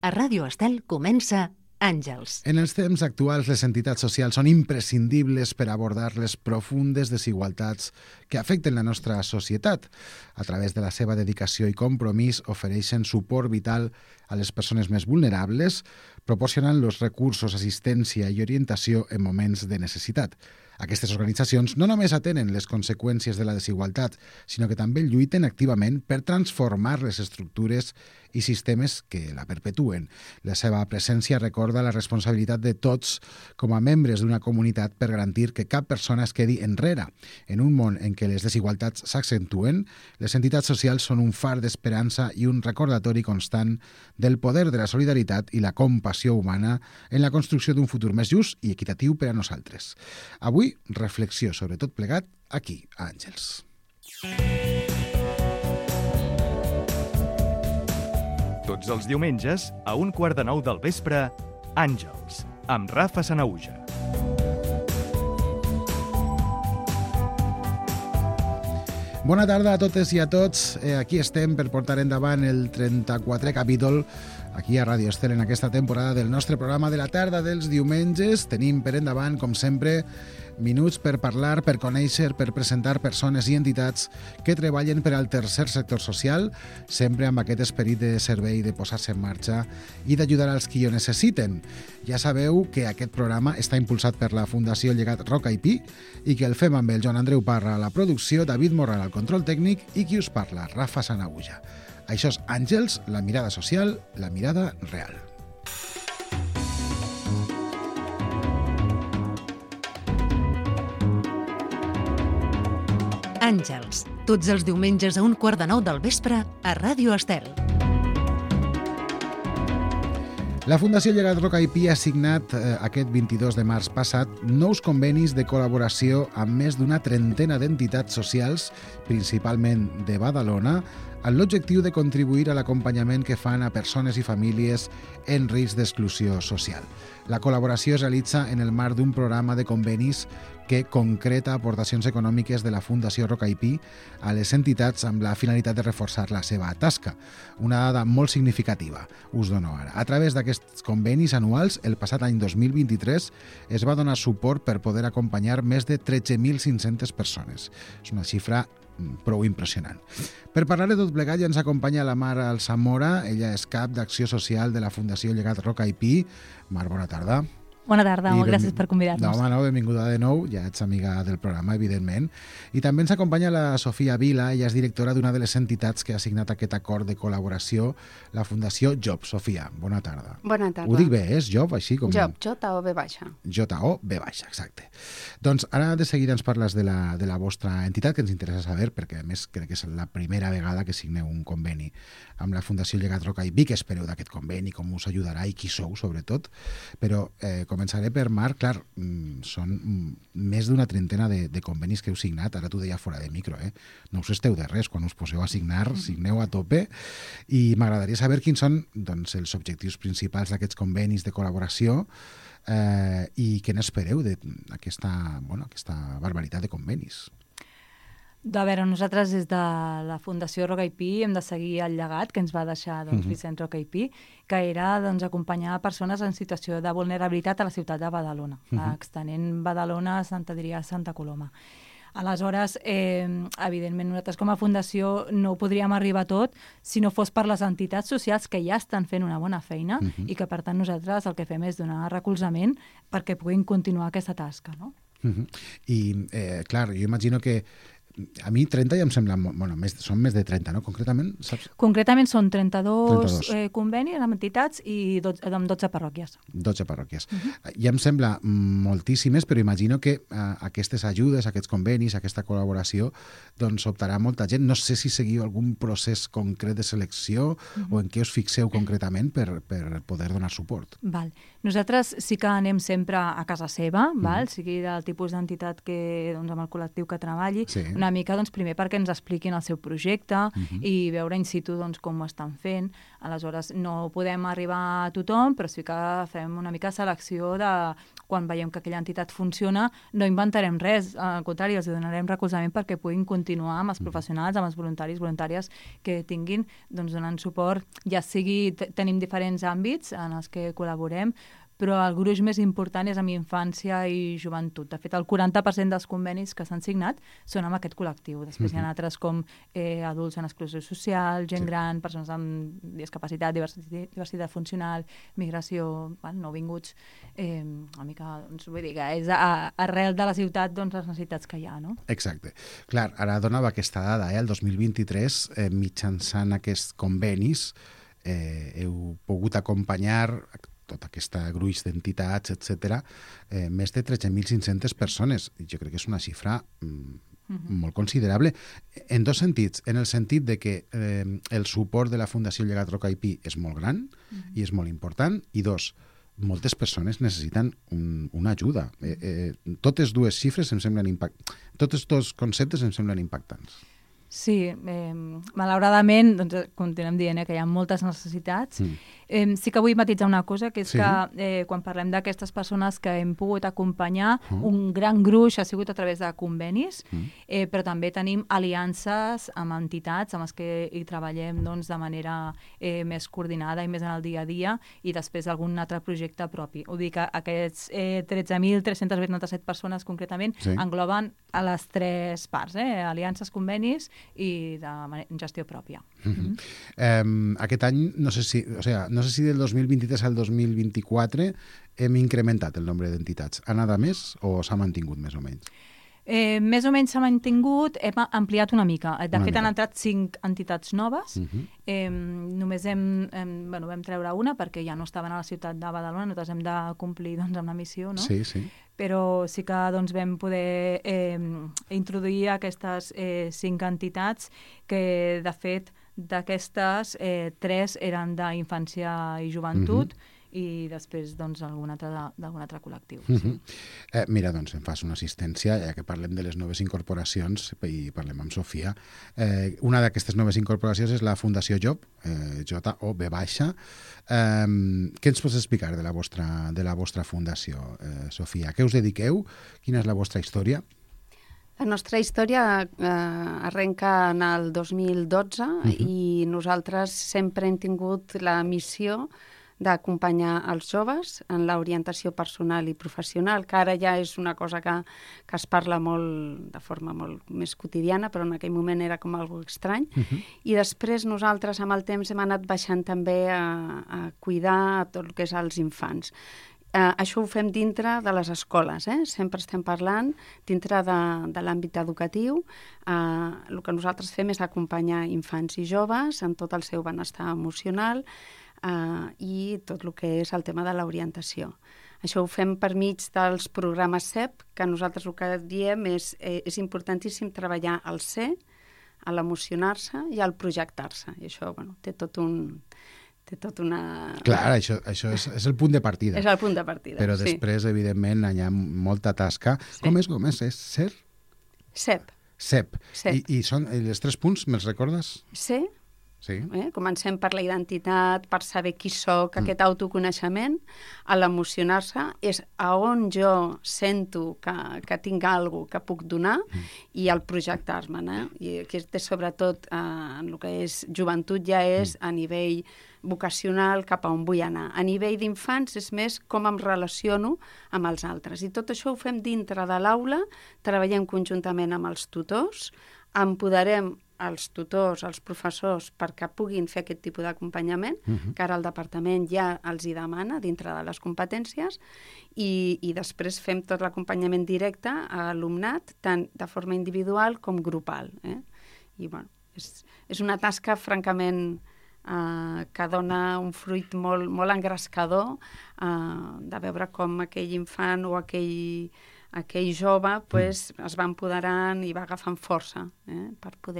A Ràdio Estel comença Àngels. En els temps actuals, les entitats socials són imprescindibles per abordar les profundes desigualtats que afecten la nostra societat. A través de la seva dedicació i compromís, ofereixen suport vital a les persones més vulnerables, proporcionant els recursos, assistència i orientació en moments de necessitat. Aquestes organitzacions no només atenen les conseqüències de la desigualtat, sinó que també lluiten activament per transformar les estructures i sistemes que la perpetuen. La seva presència recorda la responsabilitat de tots com a membres d'una comunitat per garantir que cap persona es quedi enrere. En un món en què les desigualtats s'accentuen, les entitats socials són un far d'esperança i un recordatori constant del poder de la solidaritat i la compassió humana en la construcció d'un futur més just i equitatiu per a nosaltres. Avui, reflexió sobre tot plegat aquí, a Àngels. Tots els diumenges, a 8:45 del vespre, Àngels, amb Rafa Sanahuja. Bona tarda a totes i a tots. Aquí estem per portar endavant el 34è capítol aquí a Ràdio Estel en aquesta temporada del nostre programa de la tarda dels diumenges. Tenim per endavant, com sempre, minuts per parlar, per conèixer, per presentar persones i entitats que treballen per al tercer sector social, sempre amb aquest esperit de servei, de posar-se en marxa i d'ajudar als qui ho necessiten. Ja sabeu que aquest programa està impulsat per la Fundació Llegat Roca i Pi i que el fem amb el Joan Andreu Parra a la producció, David Morral al control tècnic i qui us parla, Rafa Sanahuja. Això és Àngels, la mirada social, la mirada real. Àngels, tots els diumenges a 8:45 del vespre a Ràdio Estel. La Fundació Llegat Roca i Pi ha signat aquest 22 de març passat nous convenis de col·laboració amb més d'una trentena d'entitats socials, principalment de Badalona, amb l'objectiu de contribuir a l'acompanyament que fan a persones i famílies en risc d'exclusió social. La col·laboració es realitza en el marc d'un programa de convenis que concreta aportacions econòmiques de la Fundació Roca i Pi a les entitats amb la finalitat de reforçar la seva tasca. Una dada molt significativa, us dono ara. A través d'aquests convenis anuals, el passat any 2023 es va donar suport per poder acompanyar més de 13.500 persones. És una xifra prou impressionant. Per parlar de tot plegat ja ens acompanya la Mar Alsamora, ella és cap d'Acció Social de la Fundació Llegat Roca i Pi. Mar, bona tarda. Bona tarda, molt gràcies per convidar-nos. No, benvinguda de nou, ja ets amiga del programa, evidentment. I també ens acompanya la Sofia Vila, ella és directora d'una de les entitats que ha signat aquest acord de col·laboració, la Fundació Job. Sofia, bona tarda. Bona tarda. Ho dic bé, és Job, així com... Job, J-O-B baixa. J-O-B baixa, exacte. Doncs ara de seguida ens parles de la vostra entitat, que ens interessa saber, perquè a més crec que és la primera vegada que signeu un conveni amb la Fundació Llegat Roca i Pi. Què espereu d'aquest conveni, com us ajudarà i qui sou, sobretot. Però començaré per Marc. Clar, són més d'una trentena de convenis que heu signat. Ara t'ho deia fora de micro, no us esteu de res. Quan us poseu a signar, signeu a tope. I m'agradaria saber quins són els objectius principals d'aquests convenis de col·laboració i què n'espereu d'aquesta barbaritat de convenis. A veure, nosaltres des de la Fundació Roca i Pi hem de seguir el llegat que ens va deixar Vicent Roca i Pi, que era acompanyar persones en situació de vulnerabilitat a la ciutat de Badalona, extenent Badalona, Sant Adrià, Santa Coloma. Aleshores, evidentment, nosaltres com a fundació no podríem arribar a tot si no fos per les entitats socials que ja estan fent una bona feina i que, per tant, nosaltres el que fem és donar recolzament perquè puguin continuar aquesta tasca, no? I, clar, jo imagino que a mi 30 ja em sembla... Bueno, són més de 30, no? Concretament, saps? Concretament són 32 convenis amb entitats i amb 12 parròquies. 12 parròquies. Ja em sembla moltíssimes, però imagino que aquestes ajudes, aquests convenis, aquesta col·laboració, doncs optarà molta gent. No sé si seguiu algun procés concret de selecció o en què us fixeu concretament per poder donar suport. Val. Nosaltres sí que anem sempre a casa seva, sigui del tipus d'entitat que, amb el col·lectiu que treballi. Sí. una mica, doncs, primer perquè ens expliquin el seu projecte i veure in situ, doncs, com ho estan fent. Aleshores, no podem arribar a tothom, però sí que fem una mica selecció de quan veiem que aquella entitat funciona, no inventarem res, al contrari, els donarem recolzament perquè puguin continuar amb els professionals, amb els voluntaris, voluntàries que tinguin, doncs, donant suport, ja sigui, tenim diferents àmbits en els que col·laborem, però el gruix més important és amb infància i joventut. De fet, el 40% dels convenis que s'han signat són amb aquest col·lectiu. Després hi ha altres com adults en exclusió social, gent gran, persones amb discapacitat, diversitat funcional, migració, nouvinguts, una mica, doncs, vull dir que és arrel de la ciutat, doncs, les necessitats que hi ha, no? Exacte. Clar, ara donava aquesta dada, el 2023, mitjançant aquests convenis, heu pogut acompanyar tot aquest gruix d'entitats, etc., més de 13.500 persones. Jo crec que és una xifra molt considerable, en dos sentits. En el sentit de que el suport de la Fundació Llegat Roca i Pi és molt gran i és molt important, i dos, moltes persones necessiten una ajuda. Totes dues xifres em semblen tots dos conceptes em semblen impactants. Sí, malauradament, doncs, continuem dient que hi ha moltes necessitats. Sí que vull matitzar una cosa, que és que quan parlem d'aquestes persones que hem pogut acompanyar, un gran gruix ha sigut a través de convenis, però també tenim aliances amb entitats amb les que hi treballem, doncs, de manera més coordinada i més en el dia a dia, i després algun altre projecte propi. Ho dic, aquests 13.387 persones concretament engloben a les tres parts, aliances, convenis i de gestió pròpia. Aquest any, no sé si del 2023 al 2024 hem incrementat el nombre d'entitats. Ha anat a més o s'ha mantingut més o menys? Més o menys s'ha mantingut, hem ampliat una mica. De fet, han entrat 5 entitats noves. Només vam treure una perquè ja no estaven a la ciutat de Badalona, nosaltres hem de complir, doncs, amb la missió, no? Sí, sí. Però sí que, doncs, vam poder introduir aquestes 5 entitats que, de fet, d'aquestes 3 eren d'infància i joventut, i després, doncs, d'algun altre col·lectiu. Mira, doncs, em fas una assistència, ja que parlem de les noves incorporacions i parlem amb Sofia. Una d'aquestes noves incorporacions és la Fundació Job, J-O-B baixa. Què ens pots explicar de la vostra fundació, Sofia? A què us dediqueu? Quina és la vostra història? La nostra història arrenca en el 2012 i nosaltres sempre hem tingut la missió d'acompanyar els joves en l'orientació personal i professional, que ara ja és una cosa que es parla molt de forma molt més quotidiana, però en aquell moment era com algo estrany. I després nosaltres amb el temps hem anat baixant també a cuidar tot el que és els infants. Això ho fem dintre de les escoles, sempre estem parlant dintre de l'àmbit educatiu. El que nosaltres fem és acompanyar infants i joves en tot el seu benestar emocional i tot el que és el tema de l'orientació. Això ho fem per mig dels programes CEP, que nosaltres el que diem és importantíssim treballar al ser, a l'emocionar-se i al projectar-se. I això, té tot una... Clar, això és el punt de partida. És el punt de partida, però després, evidentment, hi ha molta tasca. Com és? És ser? CEP. CEP. I són els 3 punts, me'ls recordes? Ser. Sí. Comencem per la identitat, per saber qui soc, aquest autoconeixement. A l'emocionar-se és a on jo sento que tinc alguna cosa que puc donar i al projectar-me. I aquest és sobretot en el que és joventut, ja és a nivell vocacional cap a on vull anar. A nivell d'infants és més com em relaciono amb els altres. I tot això ho fem dintre de l'aula, treballem conjuntament amb els tutors, empoderem els tutors, els professors, perquè puguin fer aquest tipus d'acompanyament, que ara el departament ja els hi demana dintre de les competències, i després fem tot l'acompanyament directe a alumnat, tant de forma individual com grupal. I, és una tasca, francament, que dona un fruit molt engrescador, de veure com aquell infant o aquell jove es va empoderant i va agafant força per poder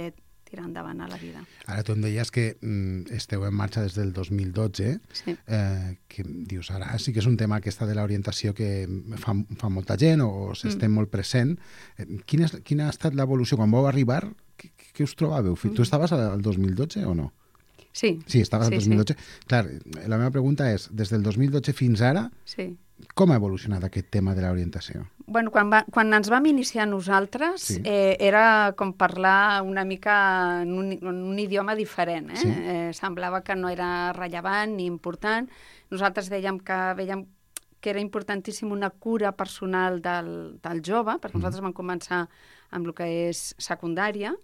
tirar endavant a la vida. Ara tu em deies que esteu en marxa des del 2012, Sí. Que dius, ara sí que és un tema aquesta de l'orientació que fa molta gent o s'estem molt present. Quina ha estat l'evolució? Quan vau arribar, què us trobàveu? Tu estaves al 2012 o no? Sí. Sí, estaves al 2012. Clar, la meva pregunta és, des del 2012 fins ara, Sí. com ha evolucionat aquest tema de l'orientació? Bueno, quan ens vam iniciar nosaltres, Sí. era com parlar una mica en un idioma diferent. Sí. Semblava que no era rellevant ni important. Nosaltres veiem que era importantíssim una cura personal del jove, perquè nosaltres vam començar amb el que és secundària,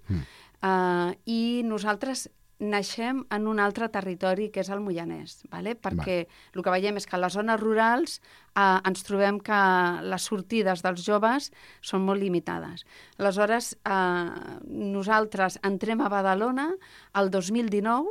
i nosaltres naixem en un altre territori que és el Moianès, perquè el que veiem és que a les zones rurals ens trobem que les sortides dels joves són molt limitades. Aleshores, nosaltres entrem a Badalona el 2019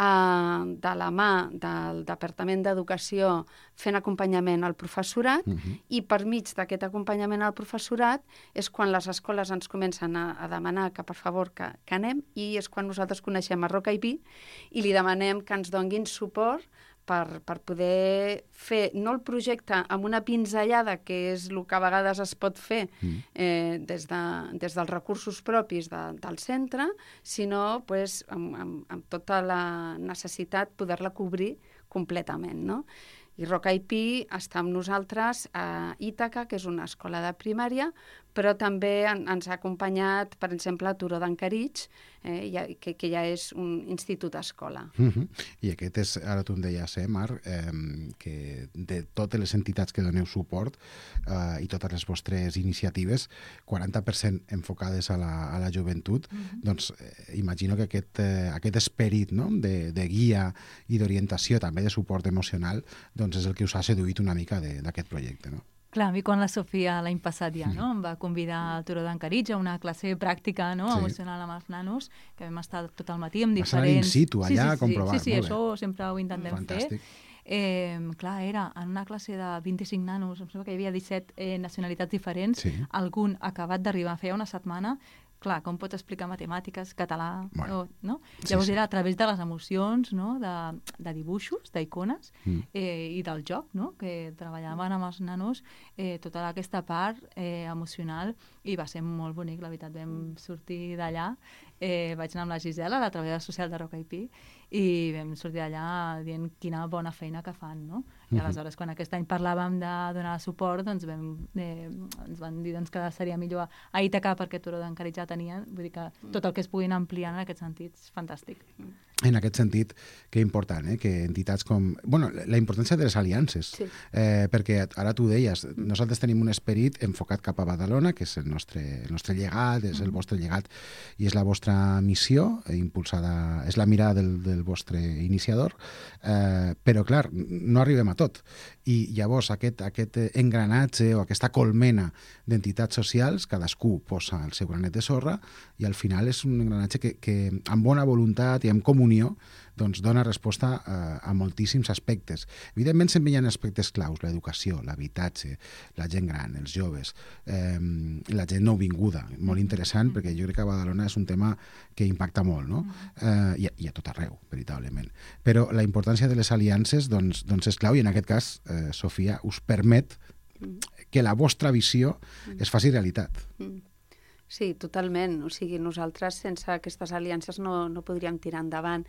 de la mà del Departament d'Educació fent acompanyament al professorat i per mig d'aquest acompanyament al professorat és quan les escoles ens comencen a demanar que per favor que anem i és quan nosaltres coneixem a Roca i Pi i li demanem que ens donguin suport per poder fer, no el projecte amb una pinzellada, que és el que a vegades es pot fer des dels recursos propis del centre, sinó amb tota la necessitat poder-la cobrir completament, no? I Roca i Pi està amb nosaltres a Ítaca, que és una escola de primària, però també ens ha acompanyat, per exemple, a Turó d'Encaritx, que ja és un institut-escola. I aquest és, ara tu em deies, Marc, que de totes les entitats que doneu suport i totes les vostres iniciatives, 40% enfocades a la joventut, doncs imagino que aquest esperit de guia i d'orientació, també de suport emocional, doncs és el que us ha seduït una mica d'aquest projecte, no? Clar, a mi quan la Sofia l'any passat ja em va convidar al Turó d'Encaritx a una classe pràctica emocional amb els nanos, que vam estar tot el matí amb diferents... Vas anar in situ allà a comprovar. Sí, això sempre ho intentem fer. Clar, era en una classe de 25 nanos, em sembla que hi havia 17 nacionalitats diferents, algun acabat d'arribar, feia una setmana. Clar, com pots explicar matemàtiques, català, no? Llavors era a través de les emocions, de dibuixos, d'icones i del joc, que treballaven amb els nanos tota aquesta part emocional i va ser molt bonic, la veritat. Vam sortir d'allà, vaig anar amb la Gisela, la treballadora social de Roca i Pi, i vam sortir d'allà dient quina bona feina que fan, no? I aleshores, quan aquest any parlàvem de donar suport, doncs ens van dir que seria millor a Ítaca perquè Turó d'Encaritx ja tenien, vull dir que tot el que es puguin ampliar en aquest sentit és fantàstic. En aquest sentit, que important, que entitats com... Bueno, la importància de les aliances, perquè ara tu deies, nosaltres tenim un esperit enfocat cap a Badalona, que és el nostre llegat, és el vostre llegat i és la vostra missió, impulsada, és la mirada del vostre iniciador, però clar, no arribem a tot. I llavors aquest engranatge o aquesta colmena d'entitats socials, cadascú posa el seu granet de sorra i al final és un engranatge que amb bona voluntat i amb comunió doncs dona resposta a moltíssims aspectes. Evidentment sempre hi ha aspectes claus, l'educació, l'habitatge, la gent gran, els joves, la gent nouvinguda, molt interessant perquè jo crec que a Badalona és un tema que impacta molt, no? I a tot arreu, veritablement. Però la importància de les aliances doncs és clau i en aquest cas, Sofia, us permet que la vostra visió es faci realitat. Sí, totalment. O sigui, nosaltres sense aquestes aliances no podríem tirar endavant.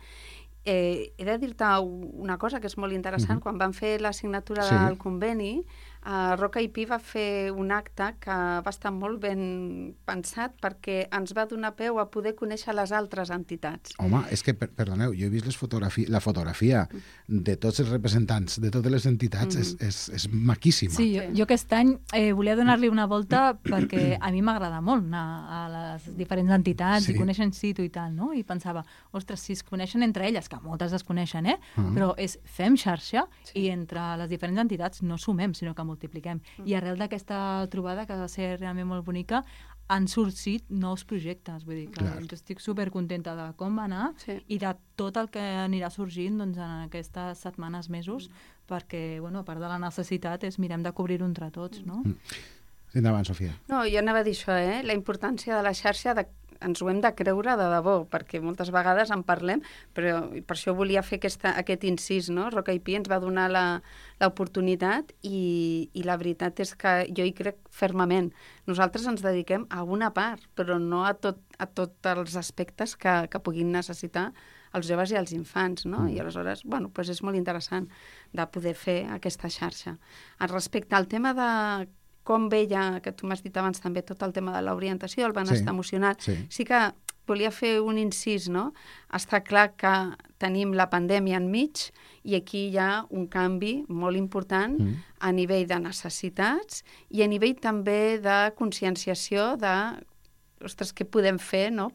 He de dir-te una cosa que és molt interessant. Quan vam fer la signatura del conveni, Roca i Pi va fer un acte que va estar molt ben pensat perquè ens va donar peu a poder conèixer les altres entitats. Home, és que, perdoneu, jo he vist la fotografia de tots els representants de totes les entitats, és maquíssima. Sí, jo aquest any volia donar-li una volta perquè a mi m'agrada molt anar a les diferents entitats i conèixer in situ i tal, no? I pensava, ostres, si es coneixen entre elles, que moltes es coneixen, però fem xarxa i entre les diferents entitats no sumem, sinó que multipliquem. I arrel d'aquesta trobada, que va ser realment molt bonica, han sorgit nous projectes. Vull dir que jo estic supercontenta de com va anar i de tot el que anirà sorgint en aquestes setmanes, mesos, perquè, a part de la necessitat, mirem de cobrir-ho entre tots, no? Endavant, Sofia. No, jo anava a dir això, la importància de la xarxa ens ho hem de creure de debò, perquè moltes vegades en parlem, però per això volia fer aquest incís, no? Rock IP ens va donar l'oportunitat i la veritat és que jo hi crec fermament. Nosaltres ens dediquem a una part, però no a tots els aspectes que puguin necessitar els joves i els infants, no? I aleshores, bueno, doncs és molt interessant de poder fer aquesta xarxa. Respecte al tema de com veia, que tu m'has dit abans també, tot el tema de l'orientació, el benestar emocional, sí que volia fer un incís, no? Està clar que tenim la pandèmia enmig i aquí hi ha un canvi molt important a nivell de necessitats i a nivell també de conscienciació de, ostres, què podem fer, no?,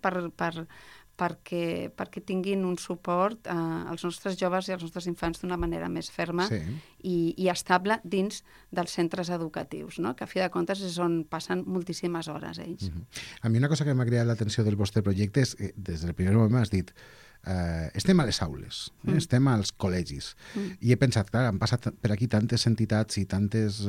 perquè tinguin un suport als nostres joves i als nostres infants d'una manera més ferma i estable dins dels centres educatius, no? Que a fi de comptes és on passen moltíssimes hores ells. A mi una cosa que m'ha cridat l'atenció del vostre projecte és que des del primer moment m'has dit estem a les aules, estem als col·legis i he pensat, clar, han passat per aquí tantes entitats i tantes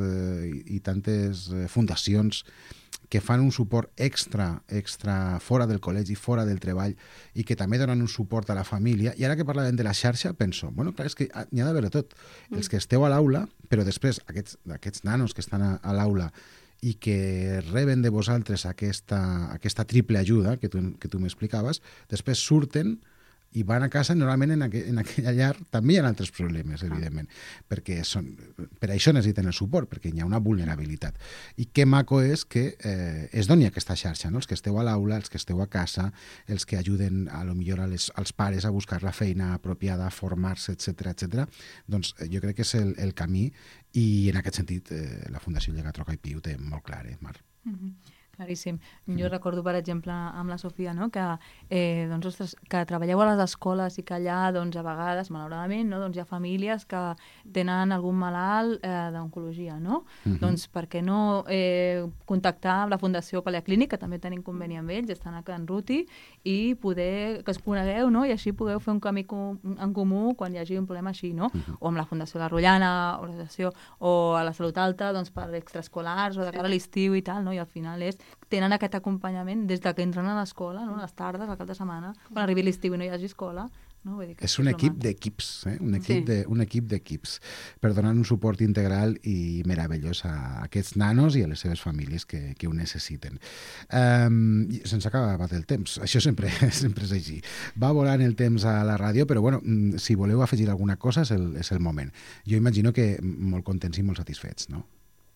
fundacions que fan un suport extra fora del col·legi, fora del treball i que també donen un suport a la família. I ara que parlàvem de la xarxa, penso, bueno, clar, és que n'hi ha d'haver tot. Els que esteu a l'aula, però després aquests nanos que estan a l'aula i que reben de vosaltres aquesta triple ajuda que tu m'explicaves, després surten i van a casa, normalment en aquella llar també hi ha altres problemes, evidentment, perquè per això necessiten el suport, perquè hi ha una vulnerabilitat. I que maco és que es doni aquesta xarxa, no? Els que esteu a l'aula, els que esteu a casa, els que ajuden a lo millor als pares a buscar la feina apropiada, a formar-se, etc. Doncs jo crec que és el camí i en aquest sentit la Fundació Llegat Roca IP ho té molt clar, Mar? Claríssim. Jo recordo, per exemple, amb la Sofia, no? Que, doncs, ostres, que treballeu a les escoles i que allà, doncs, a vegades, malauradament, no? Doncs hi ha famílies que tenen algun malalt d'oncologia, no? Doncs per què no contactar amb la Fundació Paleaclínic, que també tenim conveni amb ells, estan a Can Ruti, i poder que es conegueu, no? I així podeu fer un camí en comú quan hi hagi un problema així, no? O amb la Fundació La Rotllana, o a la Salut Alta, doncs, per extraescolars, o de cara a l'estiu i tal, no? I al final tenen aquest acompanyament des que entren a l'escola, no? A les tardes, al cap de setmana, quan arribi l'estiu i no hi hagi escola. No? Vull dir que és un equip d'equips, un equip d'equips per donar un suport integral i meravellós a aquests nanos i a les seves famílies que ho necessiten. Se'ns ha acabat el temps, això sempre és així. Va volant el temps a la ràdio, però bueno, si voleu afegir alguna cosa és el moment. Jo imagino que molt contents i molt satisfets, no?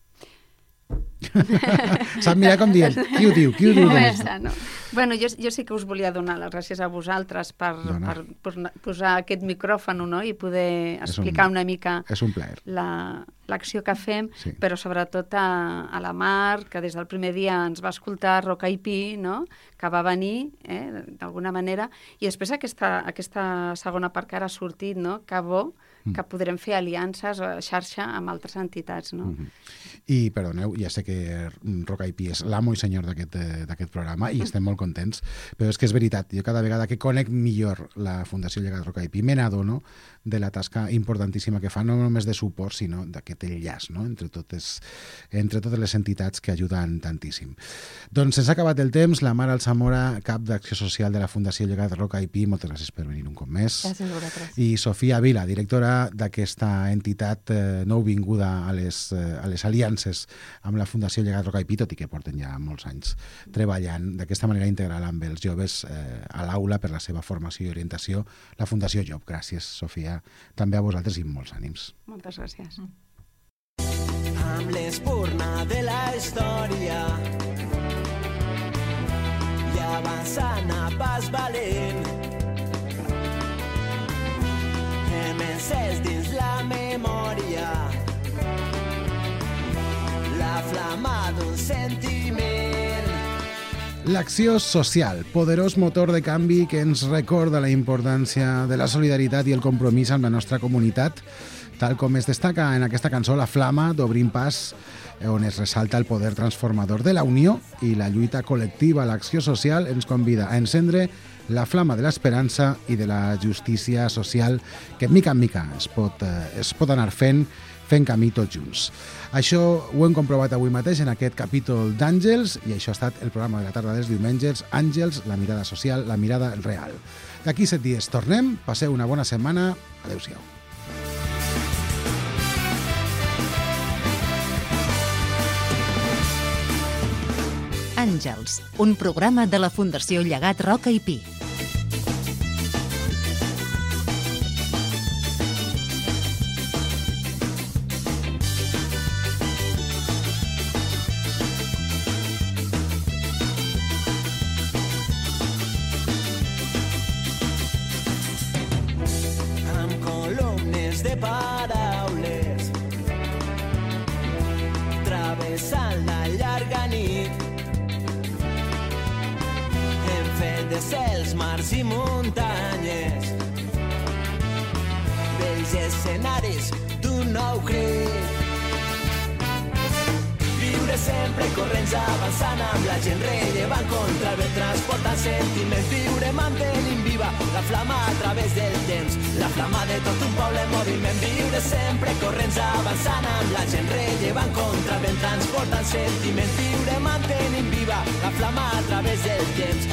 Sap mirar com dient, qui ho diu no. Bueno, jo sí que us volia donar les gràcies a vosaltres per posar aquest micròfon, no? I poder explicar una mica l'acció que fem, però sobretot a la Mar, que des del primer dia ens va escoltar, Rock IP, no? Que va venir, d'alguna manera, i després aquesta segona part que ara ha sortit, no? Que bo que podrem fer aliances o xarxa amb altres entitats, no? I, perdoneu, ja sé que Rock IP és l'amo i senyor d'aquest programa i estem molt contents, però és que és veritat, jo cada vegada que conec millor la Fundació Llegat Rock IP me n'adono de la tasca importantíssima que fa, no només de suport, sinó d'aquest enllaç, no? entre totes les entitats que ajuden tantíssim. Doncs se'ns ha acabat el temps. La Mar Alsamora, cap d'Acció Social de la Fundació Llegat Rock IP, moltes gràcies per venir un cop més. Gràcies a vosaltres. I Sofia Vila, directora d'aquesta entitat nouvinguda a les aliances amb la Fundació Llegat Rock IP, tot i que porten ja molts anys treballant d'aquesta manera integral amb els joves a l'aula per la seva formació i orientació, la Fundació Job. Gràcies, Sofia, també a vosaltres i molts ànims. Moltes gràcies. Amb l'espurna de la història i avançant a pas valent, hem encès dins la memòria la flama d'un sentiment. L'acció social, poderós motor de canvi que ens recorda la importància de la solidaritat i el compromís amb la nostra comunitat tal com es destaca en aquesta cançó La Flama d'Obrim Pas, on es ressalta el poder transformador de la unió i la lluita col·lectiva. L'acció social ens convida a encendre la flama de l'esperança i de la justícia social que mica en mica es pot anar fent camí tots junts. Això ho hem comprovat avui mateix en aquest capítol d'Àngels i això ha estat el programa de la tarda dels diumenges, Àngels, la mirada social, la mirada real. D'aquí 7 dies tornem, passeu una bona setmana, adeu-siau. Àngels, un programa de la Fundació Llegat Roca i Pi. Amb columnes de paraules travessant la llarga nit, de cels, mars i muntanyes, vells escenaris d'un nou crit. Viure sempre corrents avançant amb la gent rellevant contra el vent transportant sentiments. Viure mantenint viva la flama a través del temps, la flama de tot un poble en moviment. Viure sempre corrents avançant amb la gent rellevant contra el vent transportant sentiments. Viure mantenint viva la flama a través del temps,